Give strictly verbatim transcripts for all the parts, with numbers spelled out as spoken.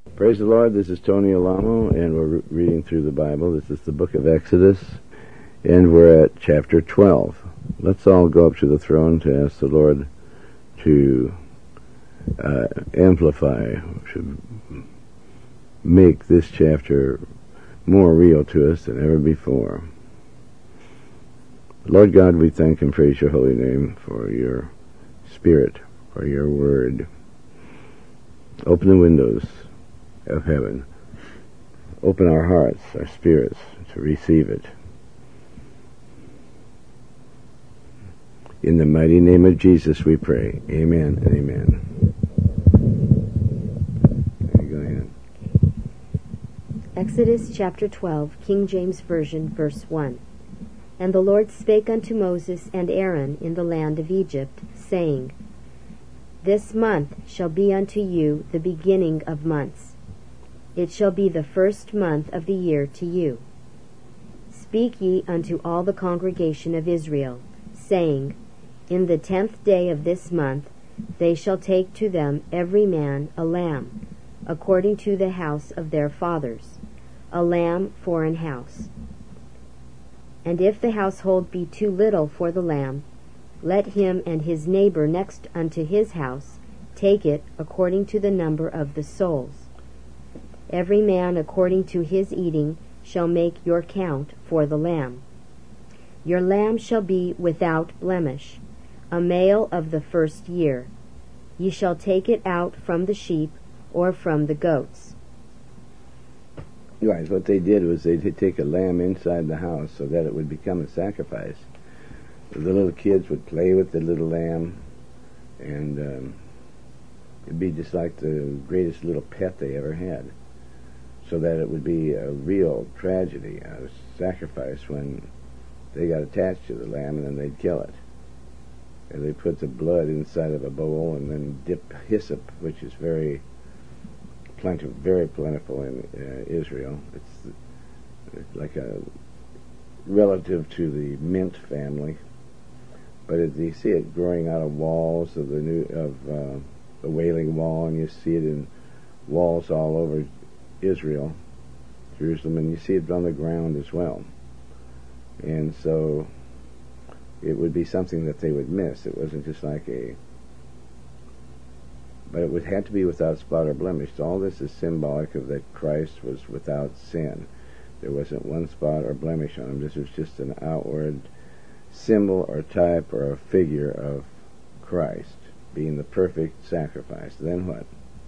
Praise the Lord. This is Tony Alamo, and we're re- reading through the Bible. This is the book of Exodus, and we're at chapter twelve. Let's all go up to the throne to ask the Lord to uh, amplify, to make this chapter more real to us than ever before. Lord God, we thank and praise your holy name for your Spirit, for your word. Open the windows of heaven. Open our hearts, our spirits, to receive it. In the mighty name of Jesus we pray. Amen and amen. Go ahead. Exodus chapter twelve, King James Version, verse one. And the Lord spake unto Moses and Aaron in the land of Egypt, saying, This month shall be unto you the beginning of months. It shall be the first month of the year to you. Speak ye unto all the congregation of Israel, saying, In the tenth day of this month they shall take to them every man a lamb, according to the house of their fathers, a lamb for an house. And if the household be too little for the lamb, let him and his neighbor next unto his house take it according to the number of the souls. Every man according to his eating shall make your count for the lamb. Your lamb shall be without blemish, a male of the first year. Ye shall take it out from the sheep or from the goats. Right, what they did was they'd take a lamb inside the house so that it would become a sacrifice. The little kids would play with the little lamb, and um, it'd be just like the greatest little pet they ever had, so that it would be a real tragedy, a sacrifice when they got attached to the lamb, and then they'd kill it. And they'd put the blood inside of a bowl and then dip hyssop, which is very plentiful, very plentiful in uh, Israel. It's, it's like a relative to the mint family. But it, you see it growing out of walls of the new of uh, the Wailing Wall, and you see it in walls all over Israel, Jerusalem, and you see it on the ground as well. And so it would be something that they would miss. It wasn't just like a, but it would have to be without spot or blemish. So all this is symbolic of that Christ was without sin. There wasn't one spot or blemish on him. This was just an outward symbol or type or a figure of Christ being the perfect sacrifice. Then what?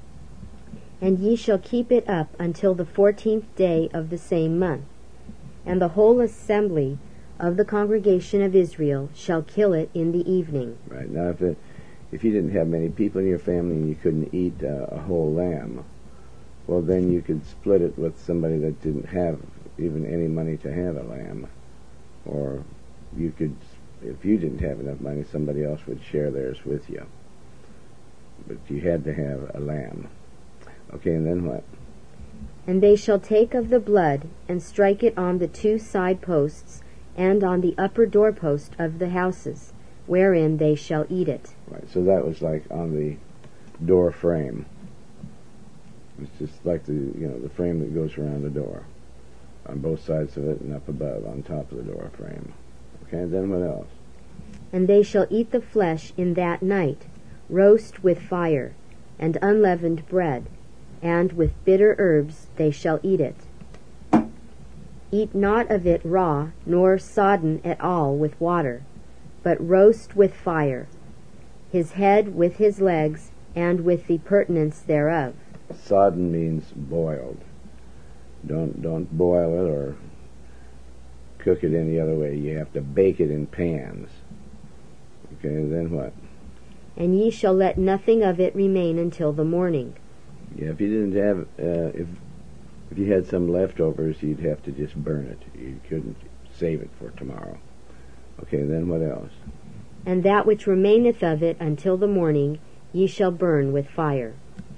And ye shall keep it up until the fourteenth day of the same month. And the whole assembly of the congregation of Israel shall kill it in the evening. Right. Now, if it, if you didn't have many people in your family and you couldn't eat uh, a whole lamb, well, then you could split it with somebody that didn't have even any money to have a lamb. Or you could, if you didn't have enough money, somebody else would share theirs with you. But you had to have a lamb. Okay, and then what? And they shall take of the blood, and strike it on the two side posts, and on the upper doorpost of the houses, wherein they shall eat it. Right, so that was like on the door frame. It's just like the, you know, the frame that goes around the door, on both sides of it and up above, on top of the door frame. Okay, and then what else? And they shall eat the flesh in that night, roast with fire, and unleavened bread, and with bitter herbs they shall eat it. Eat not of it raw, nor sodden at all with water, but roast with fire, his head with his legs, and with the purtenance thereof. Sodden means boiled. Don't don't boil it or cook it any other way. You have to bake it in pans. Okay, then what? And ye shall let nothing of it remain until the morning. Yeah, if you didn't have, uh, if if you had some leftovers, you'd have to just burn it. You couldn't save it for tomorrow. Okay, then what else? And that which remaineth of it until the morning ye shall burn with fire.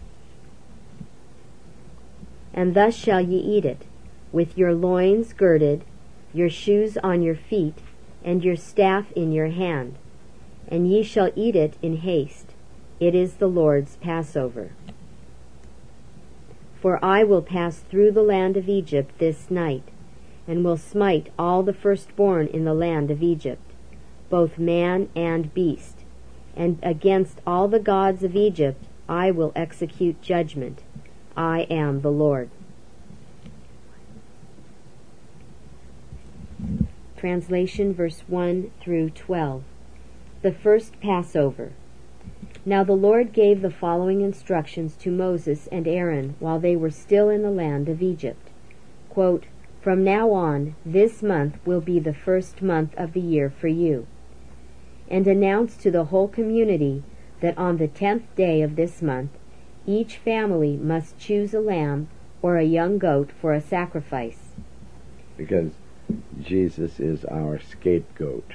And thus shall ye eat it, with your loins girded, your shoes on your feet, and your staff in your hand. And ye shall eat it in haste. It is the Lord's Passover. For I will pass through the land of Egypt this night, and will smite all the firstborn in the land of Egypt, both man and beast, and against all the gods of Egypt I will execute judgment. I am the Lord. Translation verse one through twelve. The first Passover. Now the Lord gave the following instructions to Moses and Aaron while they were still in the land of Egypt. Quote, From now on, this month will be the first month of the year for you. And announce to the whole community that on the tenth day of this month, each family must choose a lamb or a young goat for a sacrifice. Because Jesus is our scapegoat,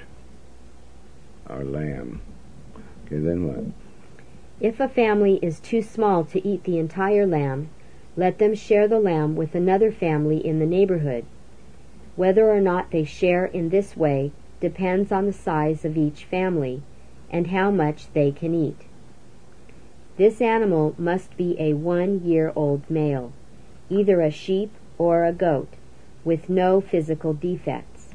our lamb. Okay, then what? If a family is too small to eat the entire lamb, let them share the lamb with another family in the neighborhood. Whether or not they share in this way depends on the size of each family and how much they can eat. This animal must be a one-year-old male, either a sheep or a goat, with no physical defects.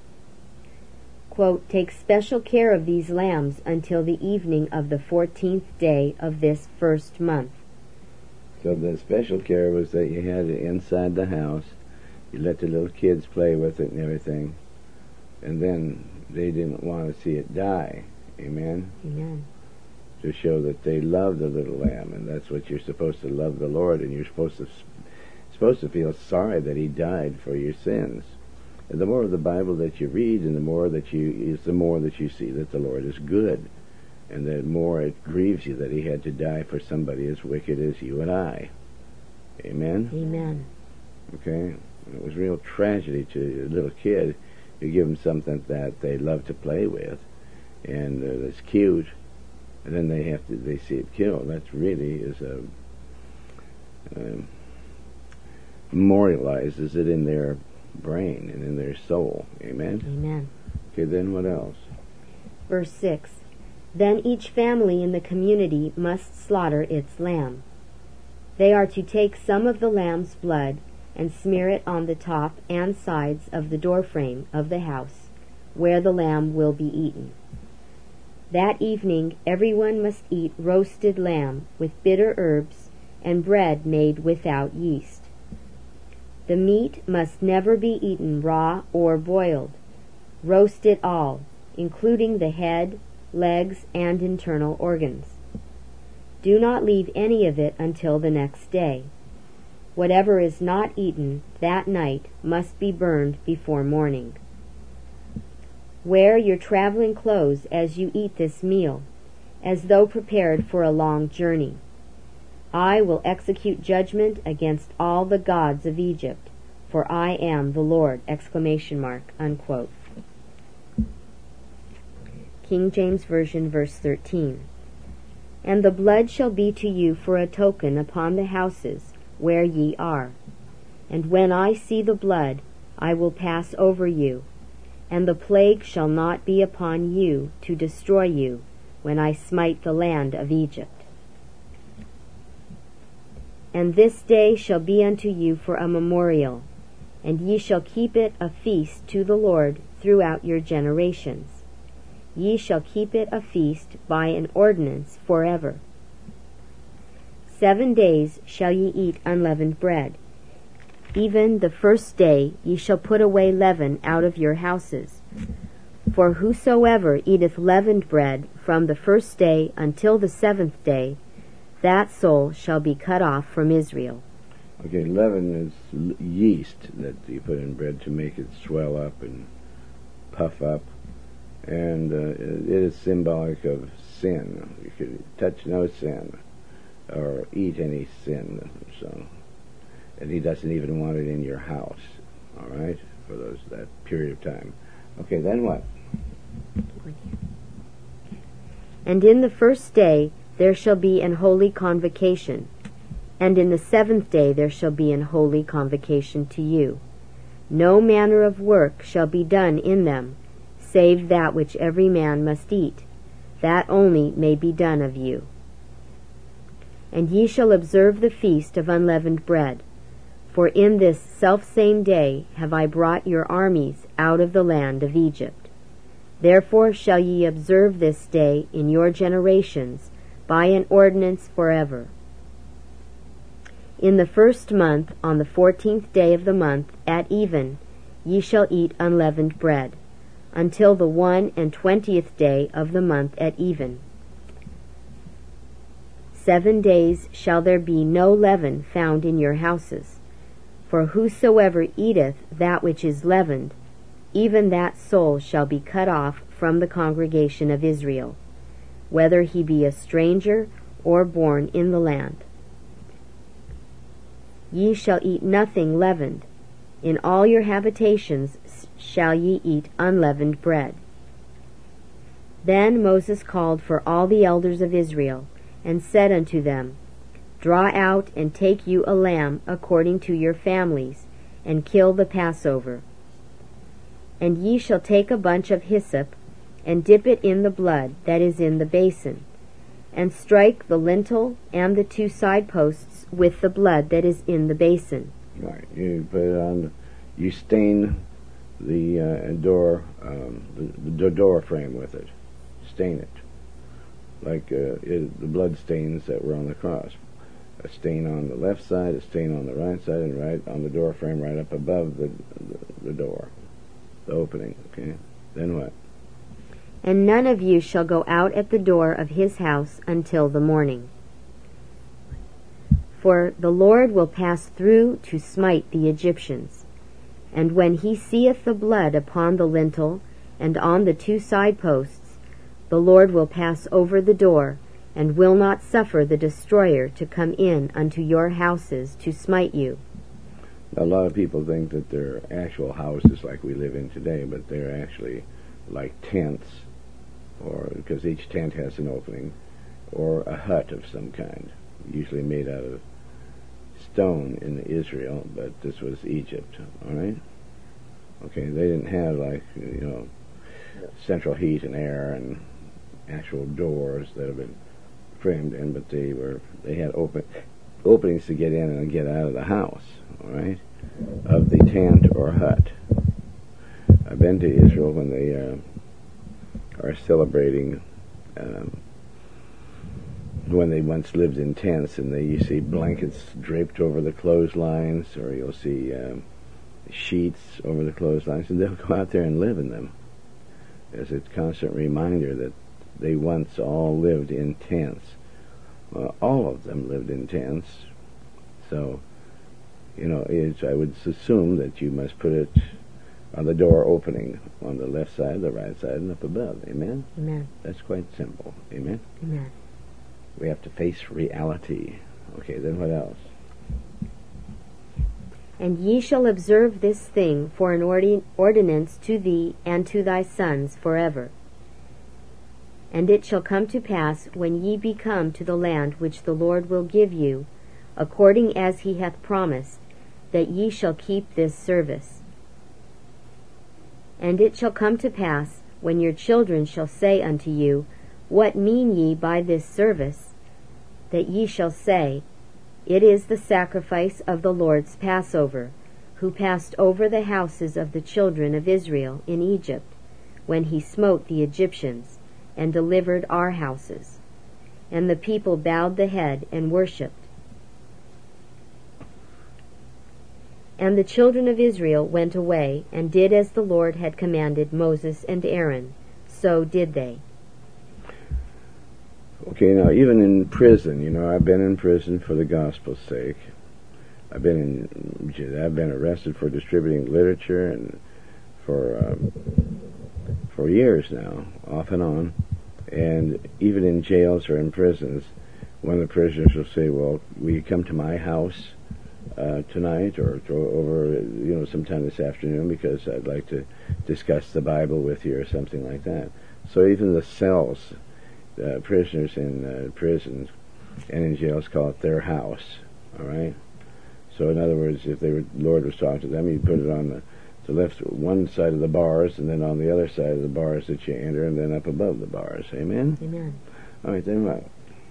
Quote, Take special care of these lambs until the evening of the fourteenth day of this first month. So the special care was that you had it inside the house, you let the little kids play with it and everything, and then they didn't want to see it die. Amen? Amen. To show that they love the little lamb, and that's what you're supposed to love the Lord, and you're supposed to supposed to feel sorry that he died for your sins. And the more of the Bible that you read, and the more that you is the more that you see that the Lord is good, and the more it grieves you that he had to die for somebody as wicked as you and I. Amen? Amen. Okay? It was real tragedy to a little kid. You give them something that they love to play with, and uh, that's cute, and then they have to they see it killed. That really is a uh, memorializes it in their brain and in their soul. Amen? Amen. Okay, then what else? Verse six. Then each family in the community must slaughter its lamb. They are to take some of the lamb's blood and smear it on the top and sides of the doorframe of the house where the lamb will be eaten. That evening everyone must eat roasted lamb with bitter herbs and bread made without yeast. The meat must never be eaten raw or boiled. Roast it all, including the head, legs, and internal organs. Do not leave any of it until the next day. Whatever is not eaten that night must be burned before morning. Wear your traveling clothes as you eat this meal, as though prepared for a long journey. I will execute judgment against all the gods of Egypt, for I am the Lord! Exclamation mark, unquote. King James Version, verse thirteen. And the blood shall be to you for a token upon the houses where ye are. And when I see the blood, I will pass over you, and the plague shall not be upon you to destroy you when I smite the land of Egypt. And this day shall be unto you for a memorial, and ye shall keep it a feast to the Lord throughout your generations. Ye shall keep it a feast by an ordinance forever. Seven days shall ye eat unleavened bread. Even the first day ye shall put away leaven out of your houses. For whosoever eateth leavened bread from the first day until the seventh day, that soul shall be cut off from Israel. Okay, leaven is yeast that you put in bread to make it swell up and puff up, and uh, it is symbolic of sin. You could touch no sin or eat any sin. So, and he doesn't even want it in your house. All right, for those that period of time. Okay, then what? And in the first day there shall be an holy convocation, and in the seventh day there shall be an holy convocation to you. No manner of work shall be done in them, save that which every man must eat. That only may be done of you. And ye shall observe the feast of unleavened bread. For in this selfsame day have I brought your armies out of the land of Egypt. Therefore shall ye observe this day in your generations by an ordinance forever. In the first month, on the fourteenth day of the month, at even, ye shall eat unleavened bread, until the one and twentieth day of the month at even. Seven days shall there be no leaven found in your houses. For whosoever eateth that which is leavened, even that soul shall be cut off from the congregation of Israel, whether he be a stranger or born in the land. Ye shall eat nothing leavened. In all your habitations shall ye eat unleavened bread. Then Moses called for all the elders of Israel, and said unto them, Draw out and take you a lamb according to your families, and kill the Passover. And ye shall take a bunch of hyssop, and dip it in the blood that is in the basin, and strike the lintel and the two side posts with the blood that is in the basin. Right. You put it on, you stain the uh, door, um, the, the door frame with it. Stain it. Like uh, it, the blood stains that were on the cross. A stain on the left side, a stain on the right side, and right on the door frame right up above the, the, the door, the opening, okay? Then what? And none of you shall go out at the door of his house until the morning. For the Lord will pass through to smite the Egyptians. And when he seeth the blood upon the lintel and on the two side posts, the Lord will pass over the door, and will not suffer the destroyer to come in unto your houses to smite you. A lot of people think that they're actual houses like we live in today, but they're actually like tents, or because each tent has an opening, or a hut of some kind, usually made out of stone in Israel, but this was Egypt, all right? Okay, they didn't have, like, you know, central heat and air and actual doors that have been framed in, but they were they had open openings to get in and get out of the house, all right, of the tent or hut. I've been to Israel when they uh, are celebrating um, when they once lived in tents, and they you see blankets draped over the clotheslines, or you'll see um, sheets over the clotheslines, and they'll go out there and live in them as a constant reminder that they once all lived in tents. Well, all of them lived in tents. So, you know, it's, I would assume that you must put it on the door opening on the left side, the right side, and up above. Amen? Amen. That's quite simple. Amen? Amen. We have to face reality. Okay, then what else? And ye shall observe this thing for an ordi- ordinance to thee and to thy sons forever. And it shall come to pass, when ye be come to the land which the Lord will give you, according as he hath promised, that ye shall keep this service. And it shall come to pass, when your children shall say unto you, What mean ye by this service? That ye shall say, It is the sacrifice of the Lord's Passover, who passed over the houses of the children of Israel in Egypt, when he smote the Egyptians, and delivered our houses. And the people bowed the head and worshipped. And the children of Israel went away, and did as the Lord had commanded Moses and Aaron. So did they. Okay, now even in prison, you know, I've been in prison for the gospel's sake. I've been in, I've been arrested for distributing literature and for um, for years now, off and on. And even in jails or in prisons, one of the prisoners will say, "Well, will you come to my house uh, tonight, or to, over, you know, sometime this afternoon, because I'd like to discuss the Bible with you," or something like that. So even the cells, uh, prisoners in uh, prisons and in jails call it their house. All right. So in other words, if they were, the Lord was talking to them, He'd put it on the the left one side of the bars, and then on the other side of the bars that you enter, and then up above the bars. Amen? Amen. All right, then what?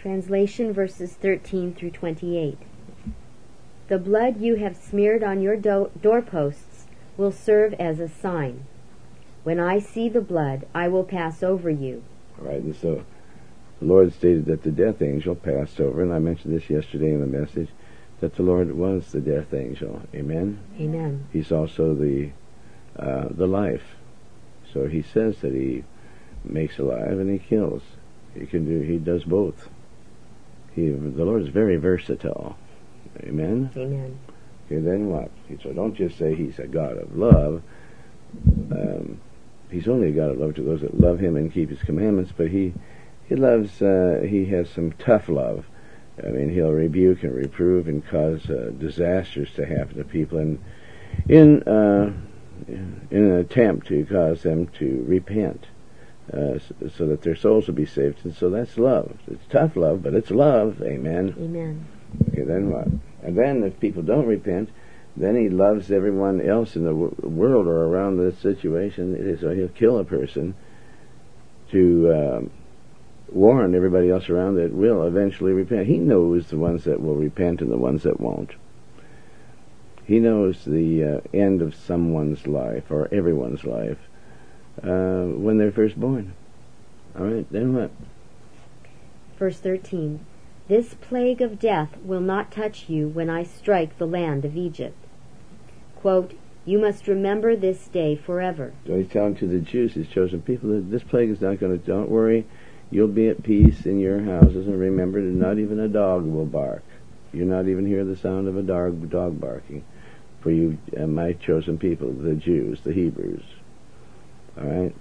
Translation verses thirteen through twenty-eight. The blood you have smeared on your do- doorposts will serve as a sign. When I see the blood, I will pass over you. All right, and so the Lord stated that the death angel passed over, and I mentioned this yesterday in the message, that the Lord was the death angel. Amen? Amen. He's also the uh, the life. So he says that he makes alive and he kills. He can do. He does both. He, the Lord is very versatile. Amen? Amen. Okay, then what? So don't just say he's a God of love. Um, he's only a God of love to those that love him and keep his commandments, but he he loves, uh, he has some tough love. I mean, he'll rebuke and reprove and cause uh, disasters to happen to people in, in, uh, in an attempt to cause them to repent. Uh, so, so that their souls will be saved. And so that's love. It's tough love, but it's love. Amen. Amen. Okay, then what? And then if people don't repent, then he loves everyone else in the w- world or around this situation. So he'll kill a person to um, warn everybody else around that will eventually repent. He knows the ones that will repent and the ones that won't. He knows the uh, end of someone's life or everyone's life Uh, when they're first born. All right, then what? Verse thirteen. This plague of death will not touch you when I strike the land of Egypt. Quote, you must remember this day forever. So he's telling to the Jews, his chosen people, that this plague is not going to, don't worry, you'll be at peace in your houses, and remember that not even a dog will bark. You'll not even hear the sound of a dog, dog barking. For you, uh, my chosen people, the Jews, the Hebrews. All right.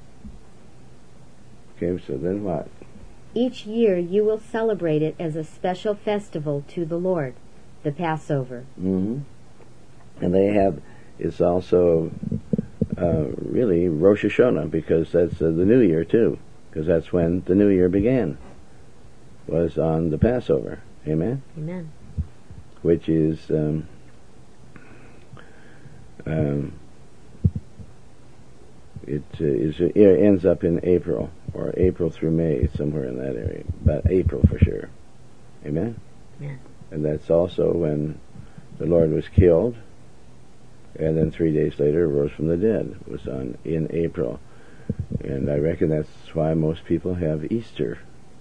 Okay, so then what? Each year you will celebrate it as a special festival to the Lord, the Passover. Mm-hmm. And they have, it's also uh, really Rosh Hashanah, because that's uh, the New Year too, because that's when the New Year began, was on the Passover. Amen? Amen. Which is um, um, It, uh, is, it ends up in April, or April through May, somewhere in that area. But April for sure. Amen? Yeah. And that's also when the Lord was killed, and then three days later rose from the dead. It was on in April. And I reckon that's why most people have Easter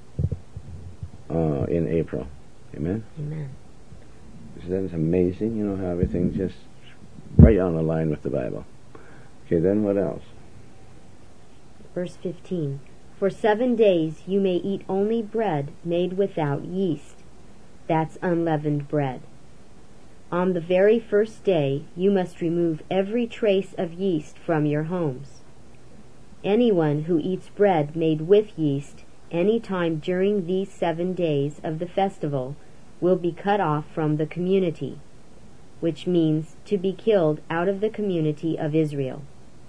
uh, in April. Amen? Amen. Isn't that amazing? You know how everything's just right on the line with the Bible. Okay, then what else? Verse fifteen. For seven days you may eat only bread made without yeast. That's unleavened bread. On the very first day you must remove every trace of yeast from your homes. Anyone who eats bread made with yeast any time during these seven days of the festival will be cut off from the community, which means to be killed out of the community of Israel.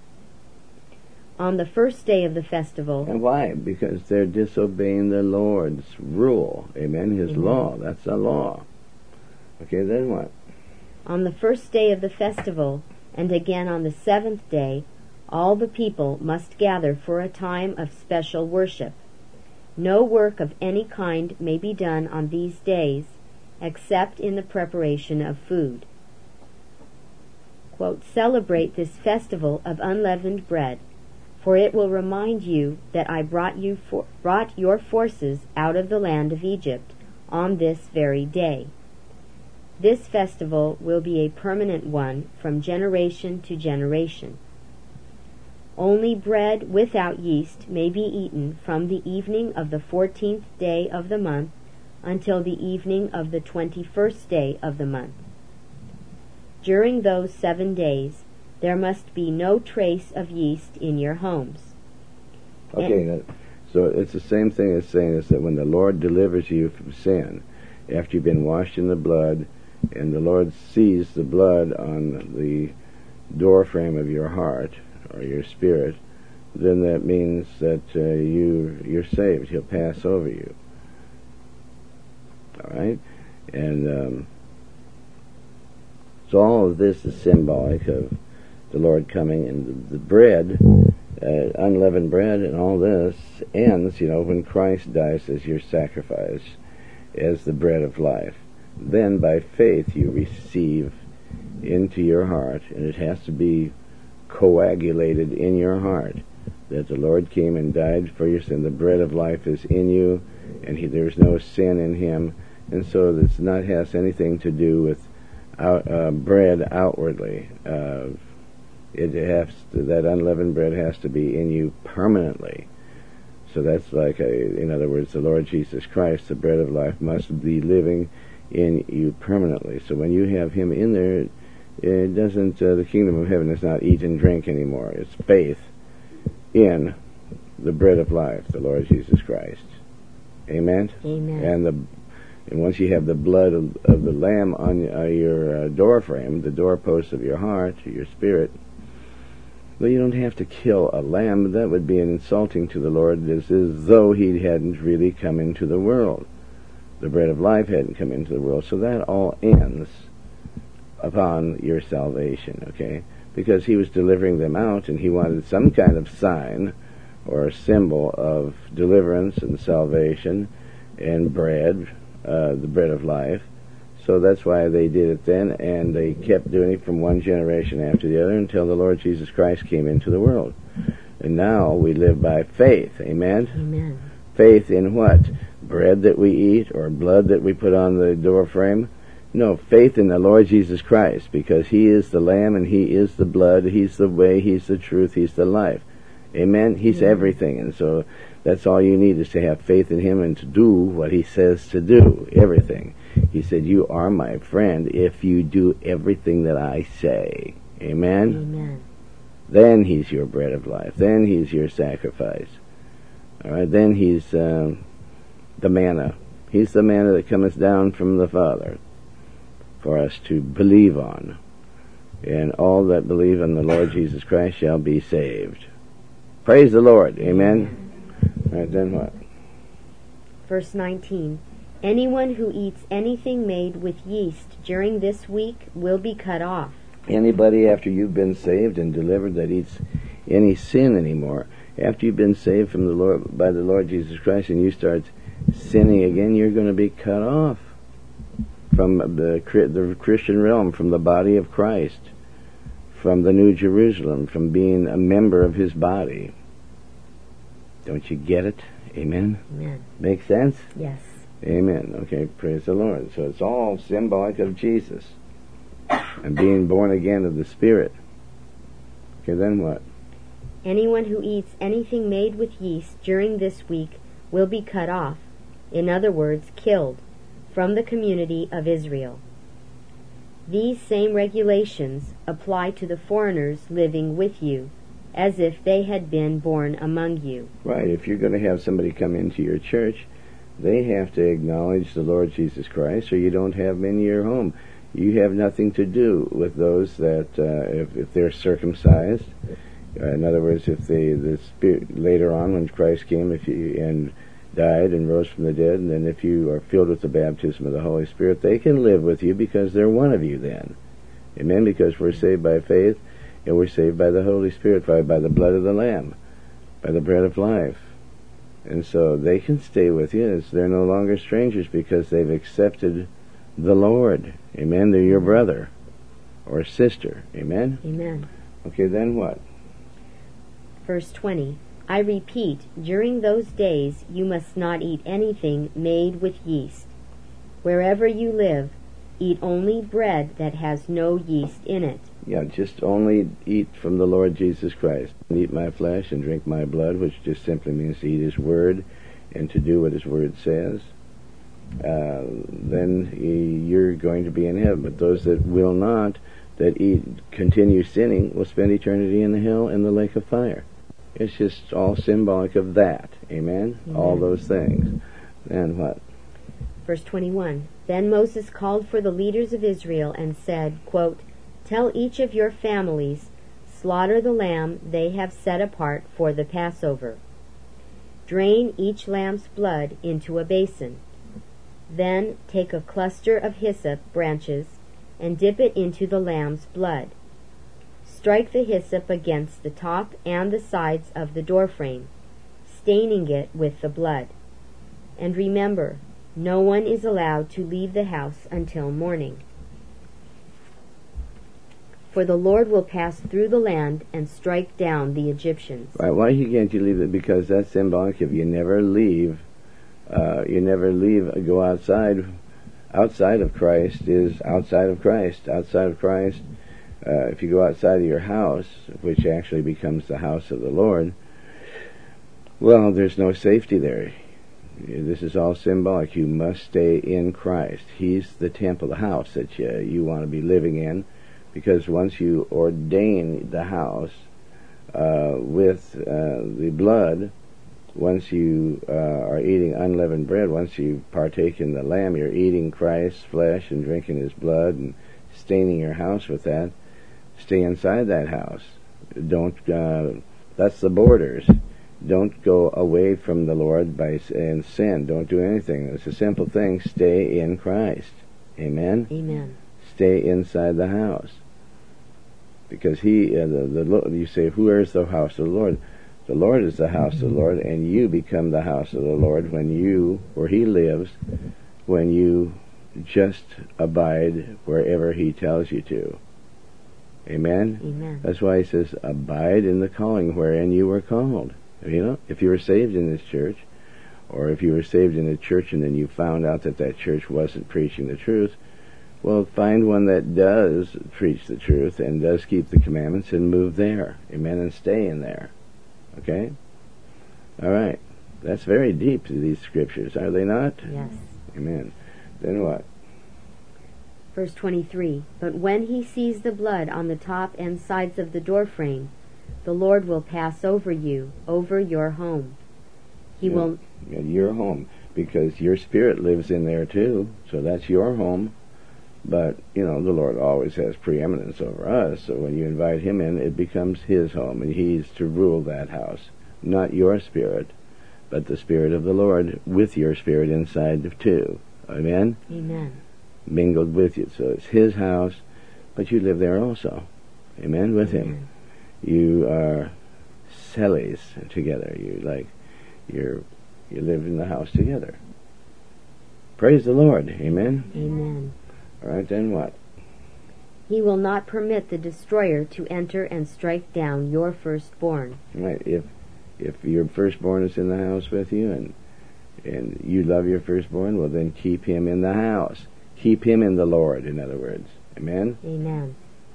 On the first day of the festival... And why? Because they're disobeying the Lord's rule. Amen? His Amen. law. That's a law. Okay, then what? On the first day of the festival, and again on the seventh day, all the people must gather for a time of special worship. No work of any kind may be done on these days, except in the preparation of food. Quote, celebrate this festival of unleavened bread, for it will remind you that I brought you for, brought your forces out of the land of Egypt on this very day. This festival will be a permanent one from generation to generation. Only bread without yeast may be eaten from the evening of the fourteenth day of the month until the evening of the twenty-first day of the month. During those seven days, there must be no trace of yeast in your homes. Okay, that, so it's the same thing as saying is that when the Lord delivers you from sin, after you've been washed in the blood, and the Lord sees the blood on the door frame of your heart or your spirit, then that means that uh, you you're saved. He'll pass over you. All right, and um, so all of this is symbolic of the Lord coming, and the, the bread uh, unleavened bread and all this ends, you know, when Christ dies as your sacrifice, as the bread of life. Then by faith you receive into your heart, and it has to be coagulated in your heart, that the Lord came and died for your sin. The bread of life is in you, and he, there's no sin in him, and so this not has anything to do with out, uh, bread outwardly. Uh, it has to, that unleavened bread has to be in you permanently. So that's like a, in other words, the Lord Jesus Christ, the bread of life, must be living in you permanently. So when you have him in there, it doesn't, uh, the kingdom of heaven is not eat and drink anymore. It's faith in the bread of life, the Lord Jesus Christ. Amen? Amen. And the and once you have the blood of, of the Lamb on uh, your uh, door frame, the doorpost of your heart, your spirit, well, you don't have to kill a lamb. That would be insulting to the Lord, as, as though he hadn't really come into the world. The bread of life hadn't come into the world. So that all ends upon your salvation, okay? Because he was delivering them out, and he wanted some kind of sign or a symbol of deliverance and salvation and bread, uh, the bread of life. So that's why they did it then, and they kept doing it from one generation after the other until the Lord Jesus Christ came into the world. And now we live by faith, amen? Amen. Faith in what? Bread that we eat or blood that we put on the door frame? No, faith in the Lord Jesus Christ, because he is the Lamb and he is the blood, he's the way, he's the truth, he's the life. Amen? He's Amen. Everything, and so that's all you need, is to have faith in him and to do what he says to do, everything. He said, you are my friend if you do everything that I say. Amen? Amen. Then he's your bread of life. Then he's your sacrifice. All right, then he's um, the manna. He's the manna that cometh down from the Father for us to believe on. And all that believe on the Lord Jesus Christ shall be saved. Praise the Lord. Amen. All right, then what? Verse nineteen. Anyone who eats anything made with yeast during this week will be cut off. Anybody after you've been saved and delivered that eats any sin anymore, after you've been saved from the Lord by the Lord Jesus Christ and you start sinning again, you're going to be cut off from the the Christian realm, from the body of Christ, from the New Jerusalem, from being a member of his body. Don't you get it? Amen? Amen. Make sense? Yes. Amen. Okay, praise the Lord. So it's all symbolic of Jesus and being born again of the Spirit. Okay, then what? Anyone who eats anything made with yeast during this week will be cut off, in other words, killed, from the community of Israel. These same regulations apply to the foreigners living with you, as if they had been born among you. Right, if you're going to have somebody come into your church, they have to acknowledge the Lord Jesus Christ, or you don't have them in your home. You have nothing to do with those that, uh, if, if they're circumcised. Uh, in other words, if they, the Spirit, later on when Christ came, if you, and died and rose from the dead, and then if you are filled with the baptism of the Holy Spirit, they can live with you because they're one of you then. Amen? Because we're saved by faith, and we're saved by the Holy Spirit, by, by the blood of the Lamb, by the bread of life. And so they can stay with you as they're no longer strangers because they've accepted the Lord. Amen? They're your brother or sister. Amen? Amen. Okay, then what? Verse twenty. I repeat, during those days you must not eat anything made with yeast. Wherever you live, eat only bread that has no yeast in it. Yeah, just only eat from the Lord Jesus Christ. Eat my flesh and drink my blood, which just simply means to eat his word and to do what his word says. Uh, then you're going to be in heaven. But those that will not, that eat, continue sinning, will spend eternity in the hell and the lake of fire. It's just all symbolic of that. Amen? Amen. All those things. Then what? Verse twenty-one. Then Moses called for the leaders of Israel and said, quote, Tell each of your families, slaughter the lamb they have set apart for the Passover. Drain each lamb's blood into a basin. Then take a cluster of hyssop branches and dip it into the lamb's blood. Strike the hyssop against the top and the sides of the doorframe, staining it with the blood. And remember, no one is allowed to leave the house until morning. For the Lord will pass through the land and strike down the Egyptians. Right, why can't you leave it? Because that's symbolic. If you never leave, uh, you never leave, go outside. Outside of Christ is outside of Christ. Outside of Christ, uh, if you go outside of your house, which actually becomes the house of the Lord, well, there's no safety there. This is all symbolic. You must stay in Christ. He's the temple, the house that you, you want to be living in. Because once you ordain the house uh, with uh, the blood, once you uh, are eating unleavened bread, once you partake in the Lamb, you're eating Christ's flesh and drinking His blood and staining your house with that. Stay inside that house. Don't. Uh, that's the borders. Don't go away from the Lord by and sin. Don't do anything. It's a simple thing. Stay in Christ. Amen. Amen. Stay inside the house, because He, uh, the, the you say, who is the house of the Lord? The Lord is the house of the Lord, and you become the house of the Lord when you, where He lives, when you just abide wherever He tells you to. Amen. Amen. That's why He says, abide in the calling wherein you were called. You know, if you were saved in this church, or if you were saved in a church and then you found out that that church wasn't preaching the truth, well, find one that does preach the truth and does keep the commandments and move there. Amen. And stay in there. Okay? All right. That's very deep, these scriptures, are they not? Yes. Amen. Then what? Verse twenty-three, But when he sees the blood on the top and sides of the doorframe, the Lord will pass over you, over your home. He yeah, will... Yeah, your home, because your spirit lives in there too, so that's your home. But, you know, the Lord always has preeminence over us, so when you invite Him in, it becomes His home, and He's to rule that house. Not your spirit, but the Spirit of the Lord with your spirit inside too. Amen? Amen. Mingled with you. So it's His house, but you live there also. Amen? With Amen. Him. You are cellies together. You like, you're, you live in the house together. Praise the Lord. Amen? Amen. All right, then what? He will not permit the destroyer to enter and strike down your firstborn. Right. If if your firstborn is in the house with you and and you love your firstborn, well, then keep him in the house. Keep him in the Lord, in other words. Amen? Amen.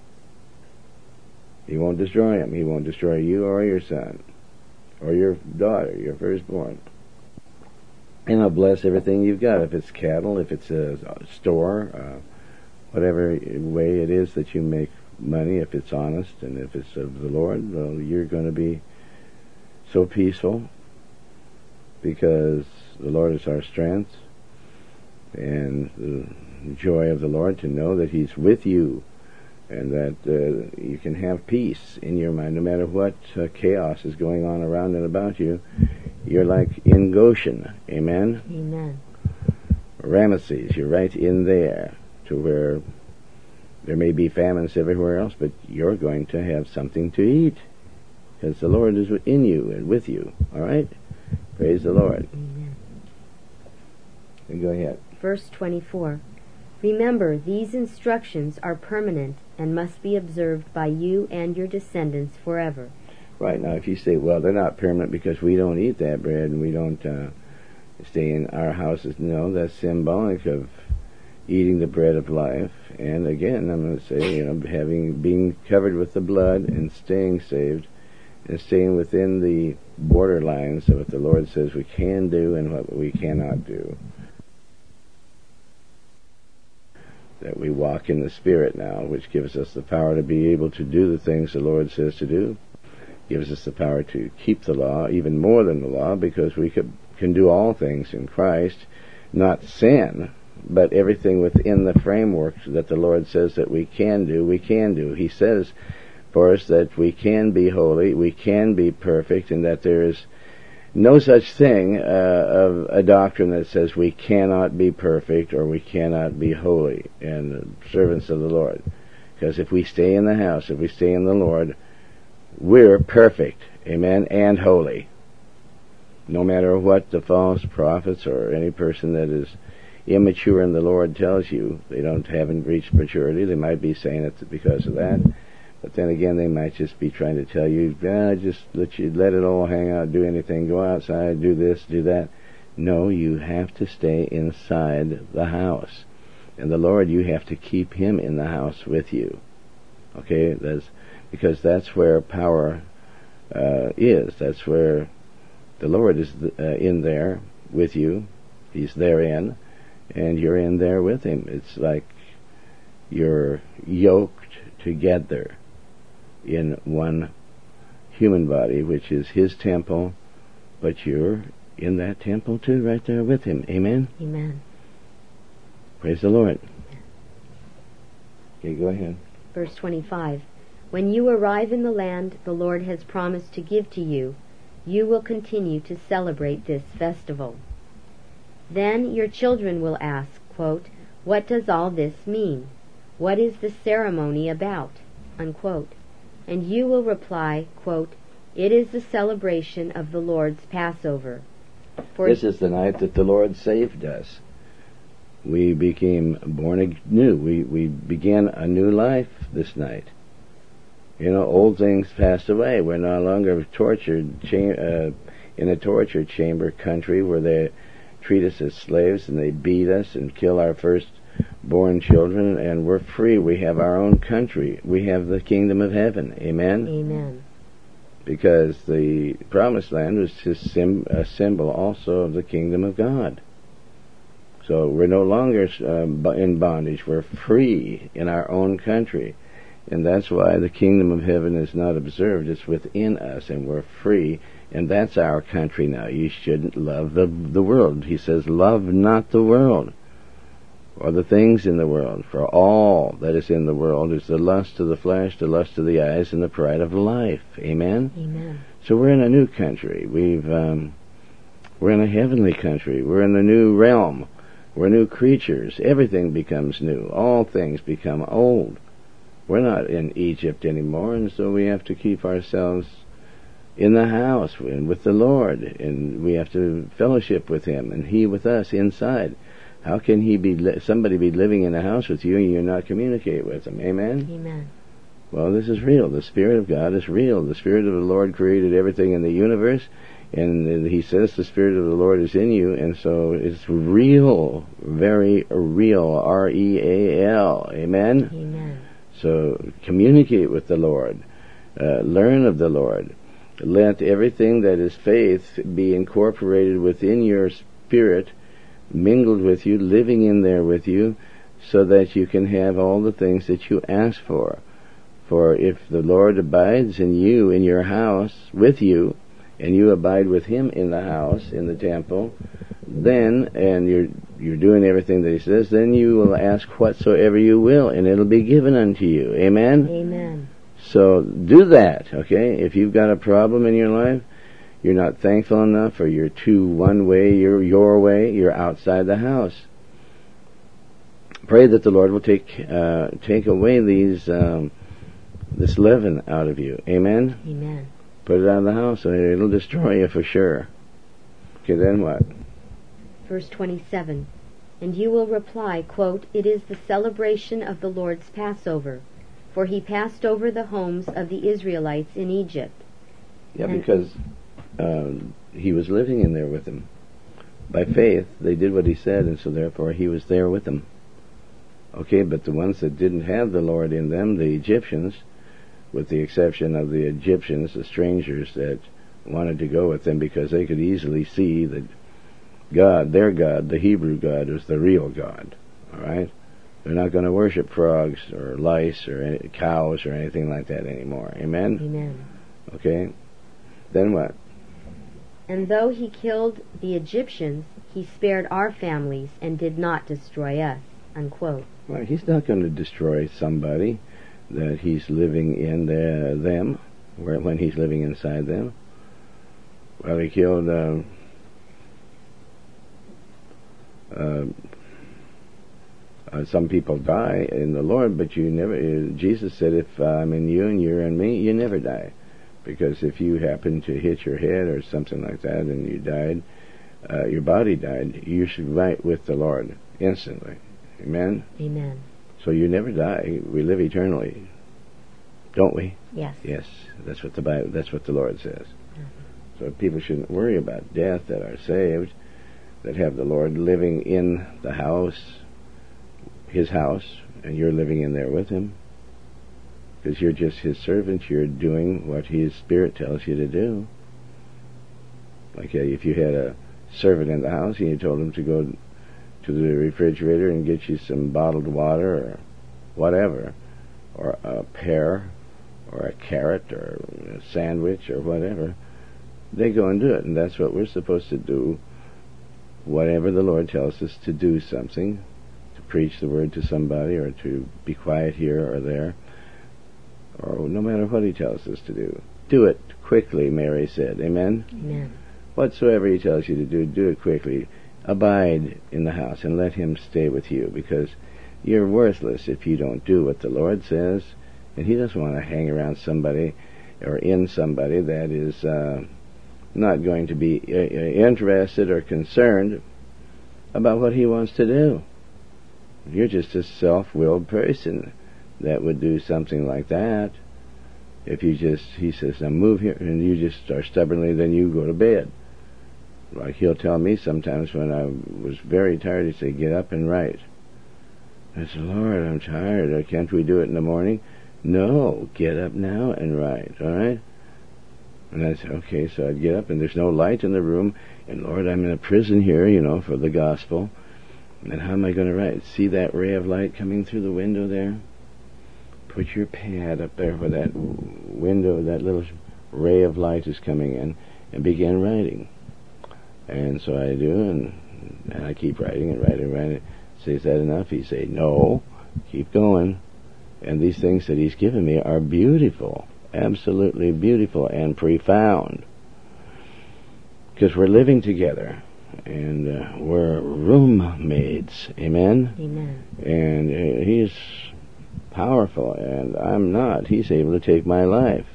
He won't destroy him. He won't destroy you or your son or your daughter, your firstborn. And I'll bless everything you've got. If it's cattle, if it's a store, uh, whatever way it is that you make money, if it's honest and if it's of the Lord, well, you're going to be so peaceful because the Lord is our strength and the joy of the Lord to know that He's with you and that uh, you can have peace in your mind no matter what uh, chaos is going on around and about you. You're like in Goshen. Amen? Amen. Ramesses, you're right in there to where there may be famines everywhere else, but you're going to have something to eat because the Lord is in you and with you. All right? Praise the Lord. Amen. And go ahead. Verse twenty-four. Remember, these instructions are permanent and must be observed by you and your descendants forever. Right. Now, if you say, well, they're not permanent because we don't eat that bread and we don't uh, stay in our houses, no, that's symbolic of eating the bread of life. And again, I'm going to say, you know, having being covered with the blood and staying saved and staying within the borderlines of what the Lord says we can do and what we cannot do. That we walk in the Spirit now, which gives us the power to be able to do the things the Lord says to do. Gives us the power to keep the law, even more than the law, because we could, can do all things in Christ, not sin, but everything within the framework that the Lord says that we can do, we can do. He says for us that we can be holy, we can be perfect, and that there is no such thing uh, of a doctrine that says we cannot be perfect or we cannot be holy and servants of the Lord. Because if we stay in the house, if we stay in the Lord, we're perfect, amen, and holy. No matter what the false prophets or any person that is immature in the Lord tells you, they don't haven't reached maturity. They might be saying it because of that. But then again, they might just be trying to tell you, ah, just let you let it all hang out, do anything, go outside, do this, do that. No, you have to stay inside the house. And the Lord, you have to keep Him in the house with you. Okay, that's because that's where power uh, is. That's where the Lord is uh, in there with you. He's therein, and you're in there with Him. It's like you're yoked together in one human body, which is His temple, but you're in that temple too, right there with Him. Amen? Amen. Praise the Lord. Okay, go ahead. Verse twenty-five. When you arrive in the land the Lord has promised to give to you, you will continue to celebrate this festival. Then your children will ask, quote, what does all this mean? What is the ceremony about? Unquote. And you will reply, quote, it is the celebration of the Lord's Passover. For this is the night that the Lord saved us. We became born anew. We, we began a new life this night. You know, old things passed away. We're no longer tortured cha- uh, in a torture chamber country where they treat us as slaves and they beat us and kill our first-born children, and we're free. We have our own country. We have the kingdom of heaven. Amen? Amen. Because the promised land was just sim- a symbol also of the kingdom of God. So we're no longer uh, in bondage. We're free in our own country. And that's why the kingdom of heaven is not observed. It's within us, and we're free. And that's our country now. You shouldn't love the, the world. He says, love not the world, or the things in the world. For all that is in the world is the lust of the flesh, the lust of the eyes, and the pride of life. Amen? Amen. So we're in a new country. We've, um, we're in a heavenly country. We're in a new realm. We're new creatures. Everything becomes new. All things become old. We're not in Egypt anymore, and so we have to keep ourselves in the house and with the Lord, and we have to fellowship with Him, and He with us inside. How can He be li- somebody be living in a house with you and you're not communicate with Him? Amen? Amen. Well, this is real. The Spirit of God is real. The Spirit of the Lord created everything in the universe, and He says the Spirit of the Lord is in you, and so it's real, very real, R E A L. Amen? Amen. So communicate with the Lord. Uh, learn of the Lord. Let everything that is faith be incorporated within your spirit, mingled with you, living in there with you, so that you can have all the things that you ask for. For if the Lord abides in you, in your house, with you, and you abide with Him in the house, in the temple, then, and you're you're doing everything that He says, then you will ask whatsoever you will, and it'll be given unto you. Amen? Amen. So do that, okay? If you've got a problem in your life, you're not thankful enough, or you're too one way, you're your way, you're outside the house. Pray that the Lord will take uh, take away these um, this leaven out of you. Amen? Amen. Put it out of the house, and it'll destroy you for sure. Okay, then what? Verse twenty-seven. And you will reply, quote, it is the celebration of the Lord's Passover, for He passed over the homes of the Israelites in Egypt. Yeah, and because um, He was living in there with them. By faith, they did what He said, and so therefore He was there with them. Okay, but the ones that didn't have the Lord in them, the Egyptians, with the exception of the Egyptians, the strangers that wanted to go with them because they could easily see that God, their God, the Hebrew God, is the real God. All right? They're not going to worship frogs or lice or any, cows or anything like that anymore. Amen? Amen. Okay? Then what? And though He killed the Egyptians, He spared our families and did not destroy us. Unquote. Well, He's not going to destroy somebody that He's living in the, them, where, when He's living inside them. Well, He killed uh, uh, Uh, some people die in the Lord, but you never. Uh, Jesus said, "If uh, I'm in you and you're in me, you never die." Because if you happen to hit your head or something like that and you died, uh, your body died, you should right with the Lord instantly. Amen? Amen. So you never die. We live eternally. Don't we? Yes. Yes. That's what the Bible, that's what the Lord says. Mm-hmm. So people shouldn't worry about death that are saved, that have the Lord living in the house, His house, and you're living in there with Him. Because you're just His servant, you're doing what His Spirit tells you to do. Like uh, if you had a servant in the house and you told him to go to the refrigerator and get you some bottled water or whatever, or a pear, or a carrot, or a sandwich, or whatever, they go and do it. And that's what we're supposed to do. Whatever the Lord tells us to do something, to preach the word to somebody, or to be quiet here or there, or no matter what He tells us to do, do it quickly, Mary said. Amen? Amen. Whatsoever He tells you to do, do it quickly. Abide in the house and let Him stay with you, because you're worthless if you don't do what the Lord says, and He doesn't want to hang around somebody or in somebody that is uh, not going to be uh, interested or concerned about what He wants to do. You're just a self-willed person that would do something like that. If you just, He says, now move here, and you just are stubbornly, then you go to bed. Like He'll tell me sometimes when I was very tired, He'd say, get up and write. I said, Lord, I'm tired. Can't we do it in the morning? No, get up now and write, all right? And I said, okay, so I'd get up, and there's no light in the room, and Lord, I'm in a prison here, you know, for the gospel. And how am I going to write? See that ray of light coming through the window there? Put your pad up there where that window, that little ray of light is coming in, and begin writing. And so I do, and, and I keep writing and writing and writing. Say, is that enough? He say, no, keep going. And these things that He's given me are beautiful, absolutely beautiful and profound. Because we're living together, and uh, we're roommates. Amen? Amen. And uh, He's powerful, and I'm not. He's able to take my life.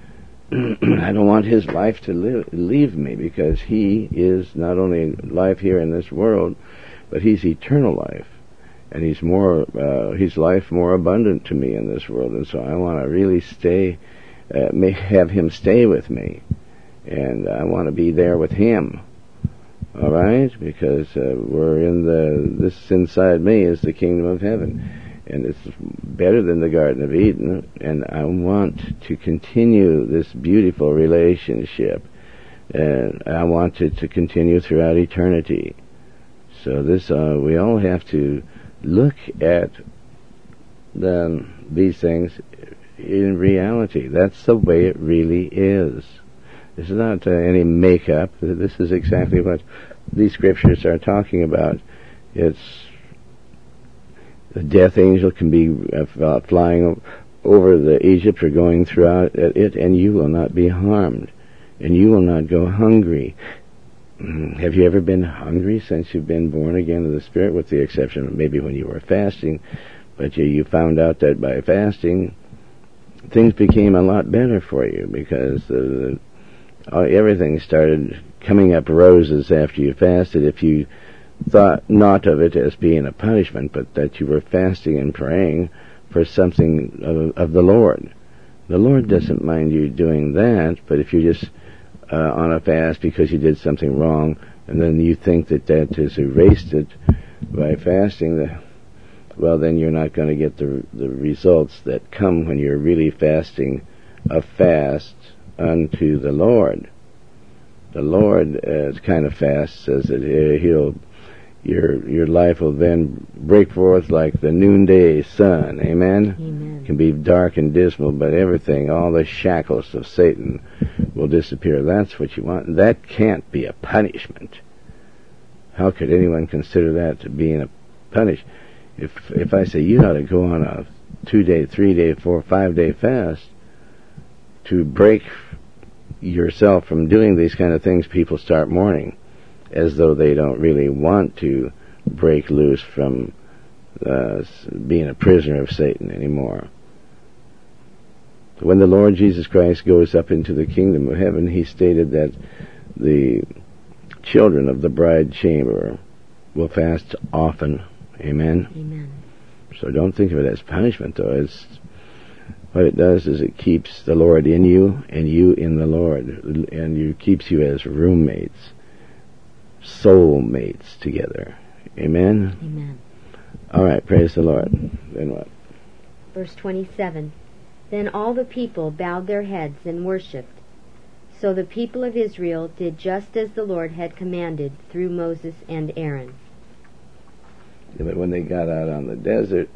I don't want His life to live, leave me, because He is not only life here in this world, but He's eternal life, and He's more, uh, His life more abundant to me in this world. And so I want to really stay, uh, may have Him stay with me, and I want to be there with Him. All right, because uh, we're in the this inside me is the kingdom of heaven. And it's better than the Garden of Eden, and I want to continue this beautiful relationship, and I want it to continue throughout eternity. So this, uh, we all have to look at the, these things in reality. That's the way it really is. This is not uh, any make-up. This is exactly what these scriptures are talking about. It's the death angel can be uh, flying over the Egypt or going throughout it, and you will not be harmed, and you will not go hungry. Have you ever been hungry since you've been born again of the Spirit, with the exception of maybe when you were fasting? But you, you found out that by fasting, things became a lot better for you, because the, uh, everything started coming up roses after you fasted. If you thought not of it as being a punishment, but that you were fasting and praying for something of, of the Lord. The Lord doesn't mind you doing that, but if you're just uh, on a fast because you did something wrong, and then you think that that has erased it by fasting, the, well, then you're not going to get the the results that come when you're really fasting a fast unto the Lord. The Lord, uh, kind of fast, says that uh, He'll Your your life will then break forth like the noonday sun. Amen? Amen. It can be dark and dismal, but everything, all the shackles of Satan will disappear. That's what you want. That can't be a punishment. How could anyone consider that to being a punish? If if I say you ought to go on a two-day, three-day, four, five-day fast to break yourself from doing these kind of things, people start mourning, as though they don't really want to break loose from uh, being a prisoner of Satan anymore. When the Lord Jesus Christ goes up into the kingdom of heaven, he stated that the children of the bride chamber will fast often. Amen? Amen. So don't think of it as punishment, though. It's, what it does is it keeps the Lord in you and you in the Lord, and it keeps you as roommates, soul mates together. Amen? Amen. All right, praise the Lord. Then what? Verse twenty-seven. Then all the people bowed their heads and worshipped. So the people of Israel did just as the Lord had commanded through Moses and Aaron. But when they got out on the desert,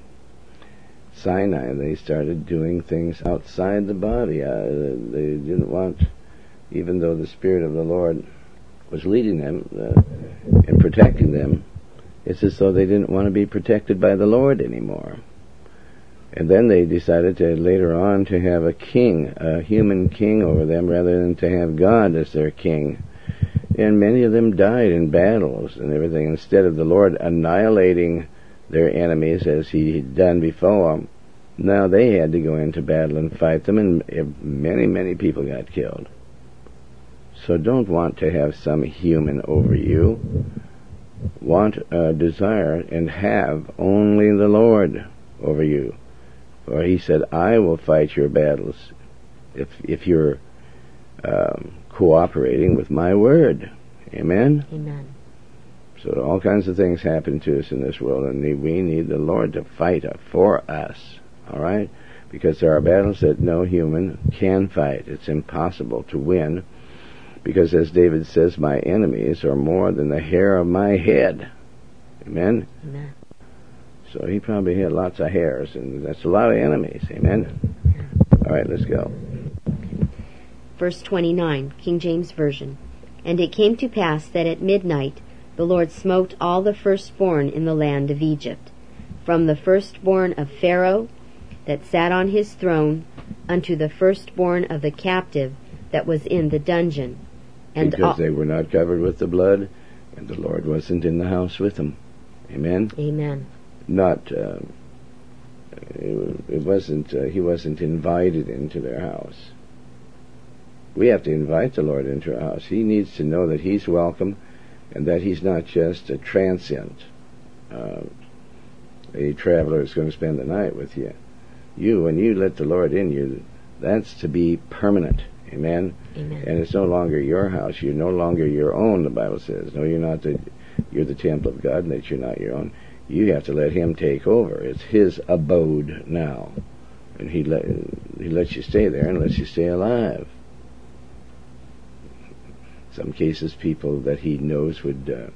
Sinai, they started doing things outside the body. Uh, they didn't want, even though the Spirit of the Lord was leading them uh, and protecting them, it's as though they didn't want to be protected by the Lord anymore. And then they decided to later on to have a king, a human king over them, rather than to have God as their king. And many of them died in battles and everything. Instead of the Lord annihilating their enemies as he had done before, now they had to go into battle and fight them, and many, many people got killed. So don't want to have some human over you. Want, uh, desire, and have only the Lord over you. For he said, I will fight your battles if if you're um, cooperating with my word. Amen? Amen. So all kinds of things happen to us in this world, and we need the Lord to fight for us. All right? Because there are battles that no human can fight. It's impossible to win. Because as David says, my enemies are more than the hair of my head. Amen? Amen. So he probably had lots of hairs, and that's a lot of enemies. Amen? All right, let's go. Verse twenty-nine, King James Version. And it came to pass that at midnight the Lord smote all the firstborn in the land of Egypt, from the firstborn of Pharaoh that sat on his throne unto the firstborn of the captive that was in the dungeon. And because all, they were not covered with the blood, and the Lord wasn't in the house with them. Amen? Amen. Not, uh, it, it wasn't, uh, he wasn't invited into their house. We have to invite the Lord into our house. He needs to know that he's welcome, and that he's not just a transient, uh, a traveler who's going to spend the night with you. You, when you let the Lord in you, that's to be permanent. Amen? Amen. And it's no longer your house. You're no longer your own, the Bible says. No, you're not the, you're the temple of God, and that you're not your own. You have to let him take over. It's his abode now. And he, let, he lets you stay there and lets you stay alive. Some cases, people that he knows would uh,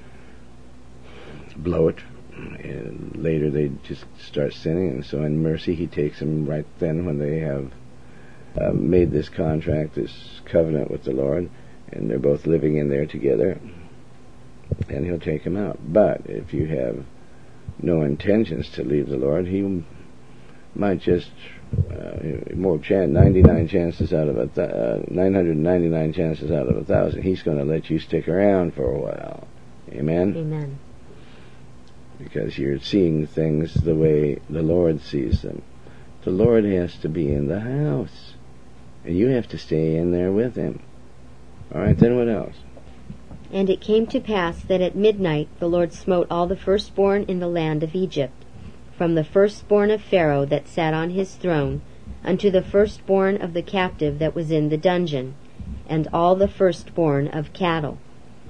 blow it, and later they just start sinning, and so in mercy he takes them right then when they have uh, made this contract, this covenant with the Lord, and they're both living in there together, and he'll take them out. But if you have no intentions to leave the Lord, he might just uh, more chance, ninety-nine chances out of a th- uh, nine hundred ninety-nine chances out of a thousand, he's going to let you stick around for a while. Amen? Amen. Because you're seeing things the way the Lord sees them. The Lord has to be in the house, and you have to stay in there with him. All right, then what else? And it came to pass that at midnight the Lord smote all the firstborn in the land of Egypt, from the firstborn of Pharaoh that sat on his throne, unto the firstborn of the captive that was in the dungeon, and all the firstborn of cattle.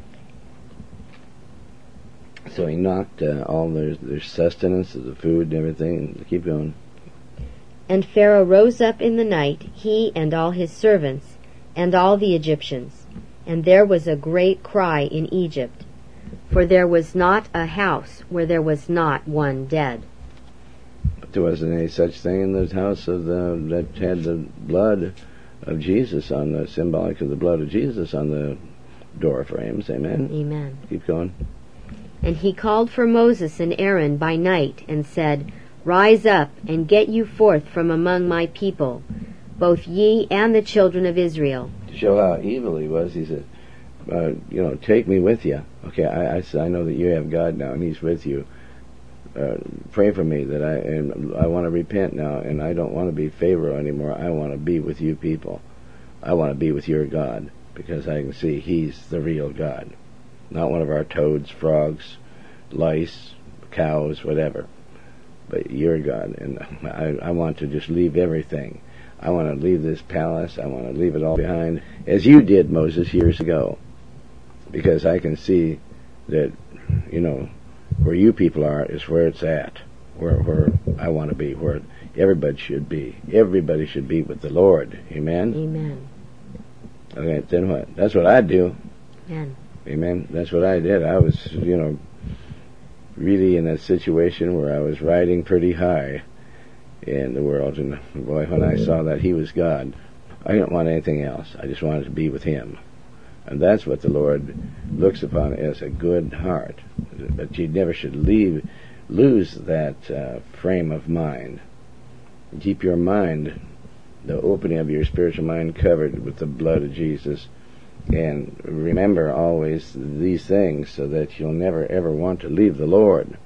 So he knocked uh, all their, their sustenance of the food and everything. Keep going. And Pharaoh rose up in the night, he and all his servants, and all the Egyptians. And there was a great cry in Egypt, for there was not a house where there was not one dead. But there wasn't any such thing in the house of the that had the blood of Jesus on the, symbolic of the blood of Jesus on the door frames. Amen? Amen. Keep going. And he called for Moses and Aaron by night, and said, Rise up, and get you forth from among my people, both ye and the children of Israel. To show how evil he was, he said, uh, you know, take me with you. Okay, I, I, I know that you have God now, and he's with you. uh, pray for me that I and I want to repent now, and I don't want to be Pharaoh anymore. I want to be with you people. I want to be with your God, because I can see He's the real God, not one of our toads, frogs, lice, cows, whatever, but your God. And I, I want to just leave everything. I want to leave this palace. I want to leave it all behind, as you did, Moses, years ago, because I can see that, you know, where you people are is where it's at, where where I want to be, where everybody should be. Everybody should be with the Lord. Amen? Amen. Okay, then what? That's what I do. Amen. Amen. That's what I did. I was, you know, really in a situation where I was riding pretty high in the world, and boy, when I saw that He was God, I didn't want anything else. I just wanted to be with Him. And that's what the Lord looks upon as a good heart. But you never should leave, lose that uh, frame of mind. Keep your mind, the opening of your spiritual mind, covered with the blood of Jesus. And remember always these things, so that you'll never ever want to leave the Lord,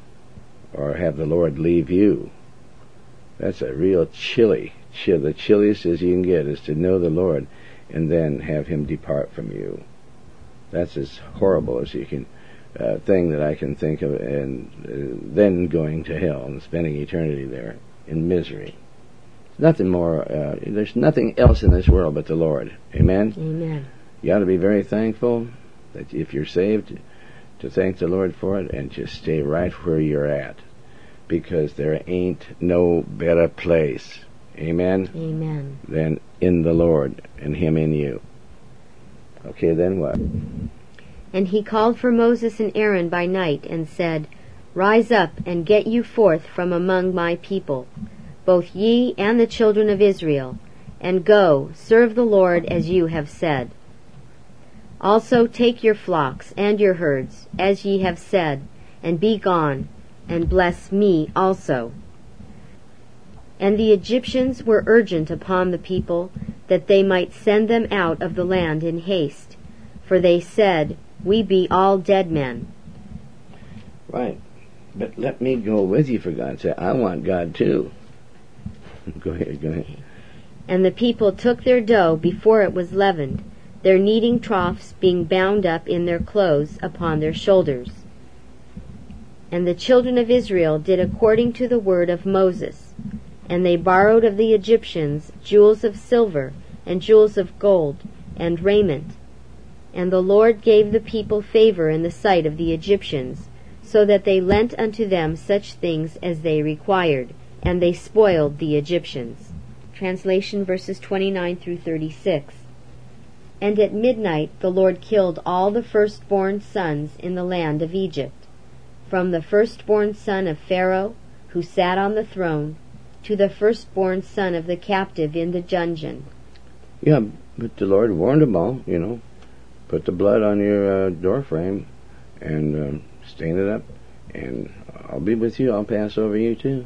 or have the Lord leave you. That's a real chilly, chill. The chilliest as you can get is to know the Lord and then have Him depart from you. That's as horrible as you can, uh, thing that I can think of, and uh, then going to hell and spending eternity there in misery. Nothing more, uh, there's nothing else in this world but the Lord. Amen? Amen. You ought to be very thankful that if you're saved, to thank the Lord for it, and just stay right where you're at, because there ain't no better place, amen, Amen, than in the Lord and Him in you. Okay, then what? And He called for Moses and Aaron by night and said, Rise up and get you forth from among my people, both ye and the children of Israel, and go, serve the Lord as you have said. Also take your flocks and your herds, as ye have said, and be gone, and bless me also. And the Egyptians were urgent upon the people, that they might send them out of the land in haste, for they said, We be all dead men. Right. But let me go with you, for God's sake. I want God too. Go ahead, go ahead. And the people took their dough before it was leavened, their kneading troughs being bound up in their clothes upon their shoulders. And the children of Israel did according to the word of Moses, and they borrowed of the Egyptians jewels of silver, and jewels of gold, and raiment. And the Lord gave the people favor in the sight of the Egyptians, so that they lent unto them such things as they required, and they spoiled the Egyptians. Translation verses twenty-nine through thirty-six. And at midnight the Lord killed all the firstborn sons in the land of Egypt, from the firstborn son of Pharaoh, who sat on the throne, to the firstborn son of the captive in the dungeon. Yeah, but the Lord warned them all, you know. Put the blood on your uh, door frame and uh, stain it up, and I'll be with you. I'll pass over you too.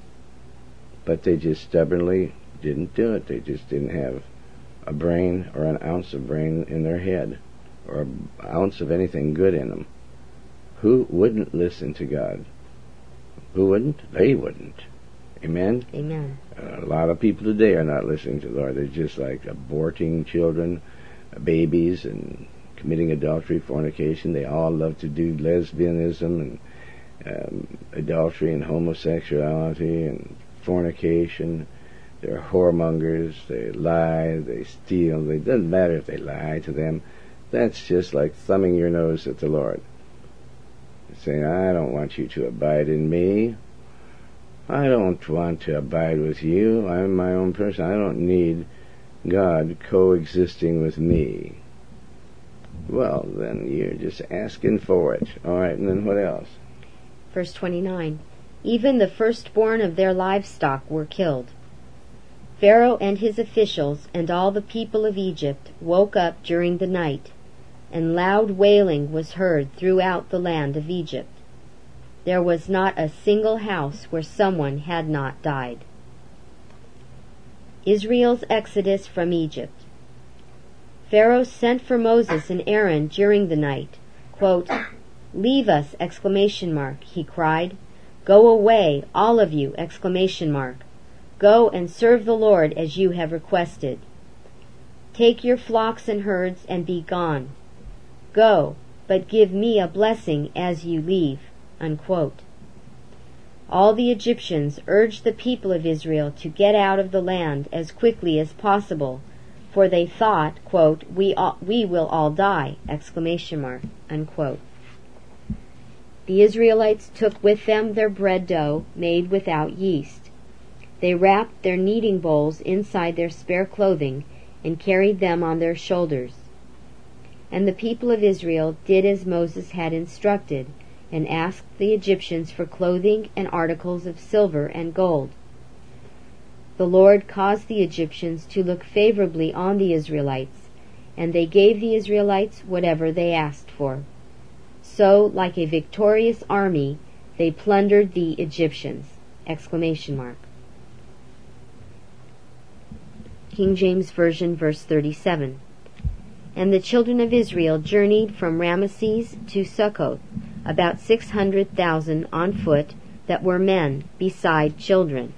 But they just stubbornly didn't do it. They just didn't have a brain or an ounce of brain in their head, or an ounce of anything good in them. Who wouldn't listen to God? Who wouldn't? They wouldn't. Amen? Amen. Uh, a lot of people today are not listening to the Lord. They're just like aborting children, babies, and committing adultery, fornication. They all love to do lesbianism and um, adultery and homosexuality and fornication. They're whoremongers. They lie. They steal. It doesn't matter if they lie to them. That's just like thumbing your nose at the Lord, saying, I don't want you to abide in me. I don't want to abide with you. I'm my own person. I don't need God coexisting with me. Well, then you're just asking for it. All right, and then what else? Verse twenty-nine. Even the firstborn of their livestock were killed. Pharaoh and his officials and all the people of Egypt woke up during the night, and loud wailing was heard throughout the land of Egypt. There was not a single house where someone had not died. Israel's exodus from Egypt. Pharaoh sent for Moses and Aaron during the night. Quote, Leave us, exclamation mark, he cried, Go away, all of you! Exclamation mark. Go and serve the Lord as you have requested. Take your flocks and herds and be gone. Go, but give me a blessing as you leave." Unquote. All the Egyptians urged the people of Israel to get out of the land as quickly as possible, for they thought, quote, we, all, we will all die! Exclamation mark. Unquote. The Israelites took with them their bread dough made without yeast. They wrapped their kneading bowls inside their spare clothing and carried them on their shoulders. And the people of Israel did as Moses had instructed, and asked the Egyptians for clothing and articles of silver and gold. The Lord caused the Egyptians to look favorably on the Israelites, and they gave the Israelites whatever they asked for. So, like a victorious army, they plundered the Egyptians! Exclamation mark. King James Version, verse thirty-seven. And the children of Israel journeyed from Ramesses to Succoth, about six hundred thousand on foot that were men, beside children.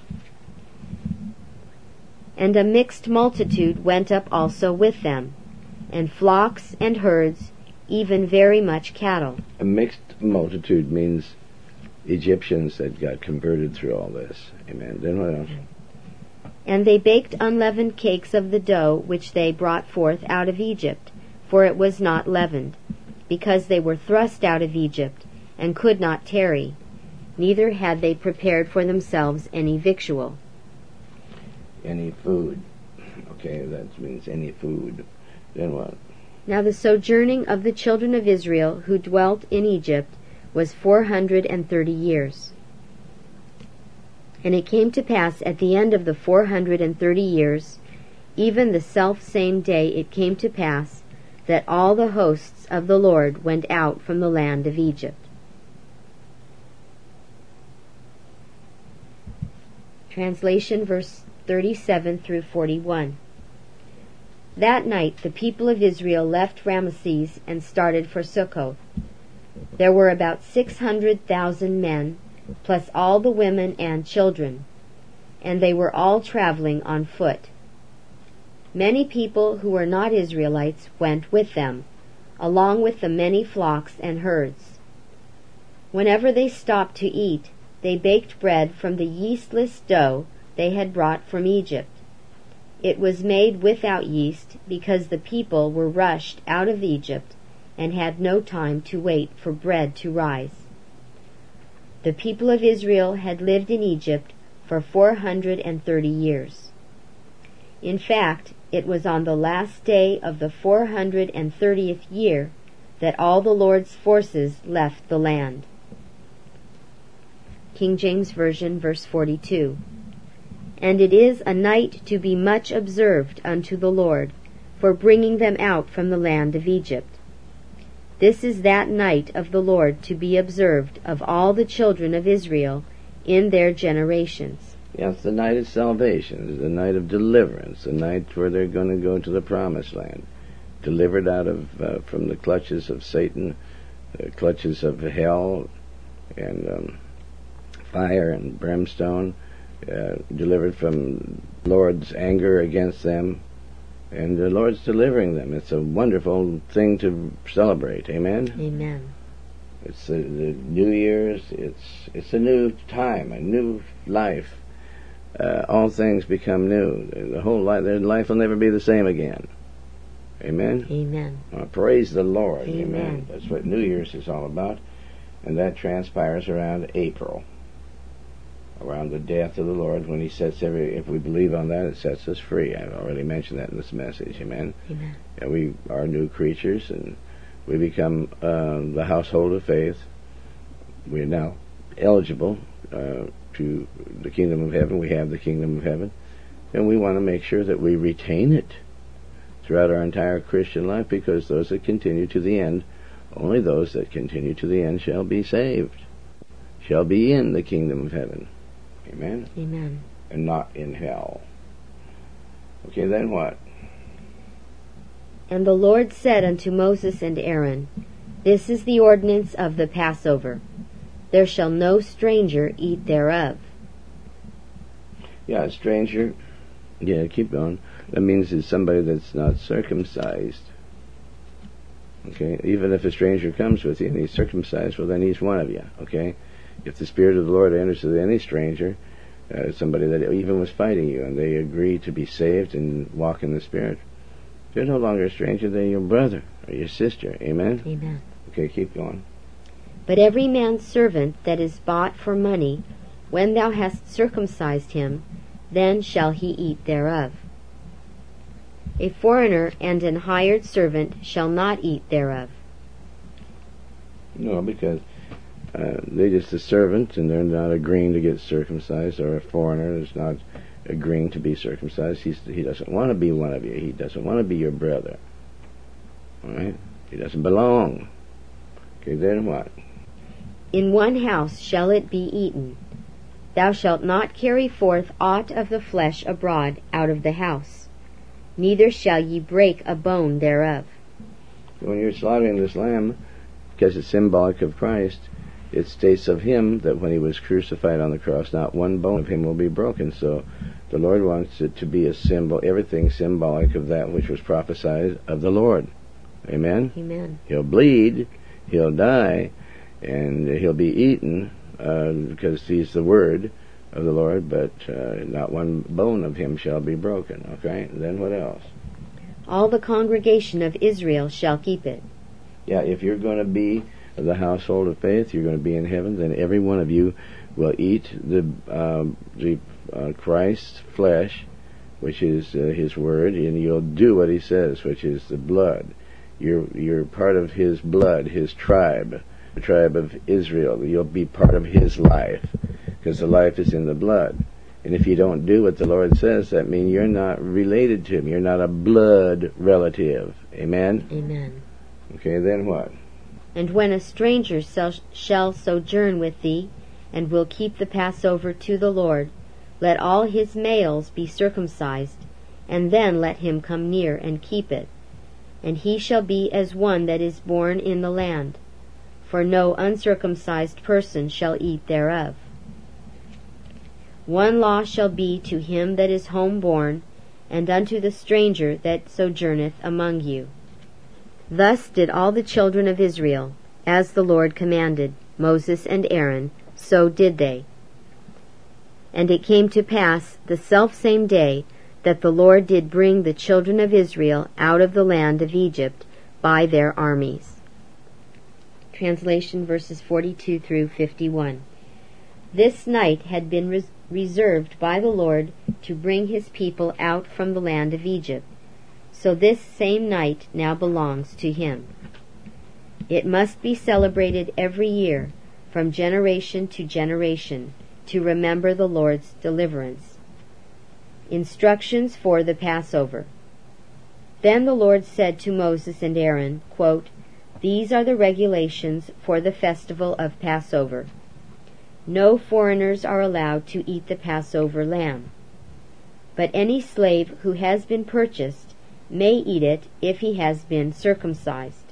And a mixed multitude went up also with them, and flocks and herds, even very much cattle. A mixed multitude means Egyptians that got converted through all this. Amen. Then what else? And they baked unleavened cakes of the dough which they brought forth out of Egypt, for it was not leavened, because they were thrust out of Egypt, and could not tarry, neither had they prepared for themselves any victual. Any food. Okay, that means any food. Then what? Now the sojourning of the children of Israel who dwelt in Egypt was four hundred and thirty years. And it came to pass at the end of the four hundred and thirty years, even the selfsame day it came to pass, that all the hosts of the Lord went out from the land of Egypt. Translation, verse thirty-seven through forty-one. That night the people of Israel left Ramesses and started for Succoth. There were about six hundred thousand men, plus all the women and children, and they were all traveling on foot. Many people who were not Israelites went with them, along with the many flocks and herds. Whenever they stopped to eat, they baked bread from the yeastless dough they had brought from Egypt. It was made without yeast, because the people were rushed out of Egypt and had no time to wait for bread to rise. The people of Israel had lived in Egypt for four hundred and thirty years. In fact, it was on the last day of the four hundred and thirtieth year that all the Lord's forces left the land. King James Version, verse forty-two. And it is a night to be much observed unto the Lord, for bringing them out from the land of Egypt. This is that night of the Lord to be observed of all the children of Israel in their generations. Yes, the night of salvation. It's the night of deliverance, the night where they're going to go to the promised land, delivered out of uh, from the clutches of Satan, the clutches of hell, and um, fire and brimstone, uh, delivered from the Lord's anger against them, and the Lord's delivering them. It's a wonderful thing to celebrate. Amen? Amen. It's the, the New Year's. It's it's a new time, a new life. Uh, all things become new. The whole life, their life will never be the same again. Amen? Amen. Uh, praise the Lord. Amen. Amen. That's what New Year's is all about. And that transpires around April, around the death of the Lord, when he sets every, if we believe on that, it sets us free. I've already mentioned that in this message. Amen? Amen. And we are new creatures, and we become uh, the household of faith. We are now eligible uh, to the kingdom of heaven. We have the kingdom of heaven, and we want to make sure that we retain it throughout our entire Christian life, because those that continue to the end, only those that continue to the end shall be saved, shall be in the kingdom of heaven. Amen? Amen. And not in hell. Okay, then what? And the Lord said unto Moses and Aaron, This is the ordinance of the Passover. There shall no stranger eat thereof. Yeah, a stranger. Yeah, keep going. That means it's somebody that's not circumcised. Okay? Even if a stranger comes with you and he's circumcised, well, then he's one of you. Okay? If the Spirit of the Lord enters to any stranger, uh, somebody that even was fighting you, and they agree to be saved and walk in the Spirit, they're no longer a stranger, they're your brother or your sister. Amen? Amen. Okay, keep going. But every man's servant that is bought for money, when thou hast circumcised him, then shall he eat thereof. A foreigner and an hired servant shall not eat thereof. No, because uh, they're just a servant, and they're not agreeing to get circumcised, or a foreigner is not agreeing to be circumcised. He's, he doesn't want to be one of you. He doesn't want to be your brother. All right? He doesn't belong. Okay, then what? In one house shall it be eaten. Thou shalt not carry forth aught of the flesh abroad out of the house, neither shall ye break a bone thereof. When you're slaughtering this lamb, because it's symbolic of Christ, it states of him that when he was crucified on the cross, not one bone of him will be broken. So the Lord wants it to be a symbol, everything symbolic of that which was prophesied of the Lord. Amen? Amen. He'll bleed, he'll die, and he'll be eaten, uh, because he's the word of the Lord, but uh, not one bone of him shall be broken. Okay? Then what else? All the congregation of Israel shall keep it. Yeah, if you're going to be of the household of faith, you're going to be in heaven, then every one of you will eat the um, the uh, Christ's flesh, which is uh, his word, and you'll do what he says, which is the blood. You're you're part of his blood, his tribe, the tribe of Israel. You'll be part of his life, because the life is in the blood. And if you don't do what the Lord says, that means you're not related to him. You're not a blood relative. Amen? Amen. Okay, then what? And when a stranger shall, shall sojourn with thee, and will keep the Passover to the Lord, let all his males be circumcised, and then let him come near and keep it. And he shall be as one that is born in the land, for no uncircumcised person shall eat thereof. One law shall be to him that is homeborn, and unto the stranger that sojourneth among you. Thus did all the children of Israel, as the Lord commanded Moses and Aaron, so did they. And it came to pass the selfsame day that the Lord did bring the children of Israel out of the land of Egypt by their armies. Translation verses forty-two through fifty-one. This night had been res- reserved by the Lord to bring his people out from the land of Egypt. So this same night now belongs to him. It must be celebrated every year, from generation to generation, to remember the Lord's deliverance. Instructions for the Passover. Then the Lord said to Moses and Aaron, quote, These are the regulations for the festival of Passover. No foreigners are allowed to eat the Passover lamb. But any slave who has been purchased may eat it if he has been circumcised.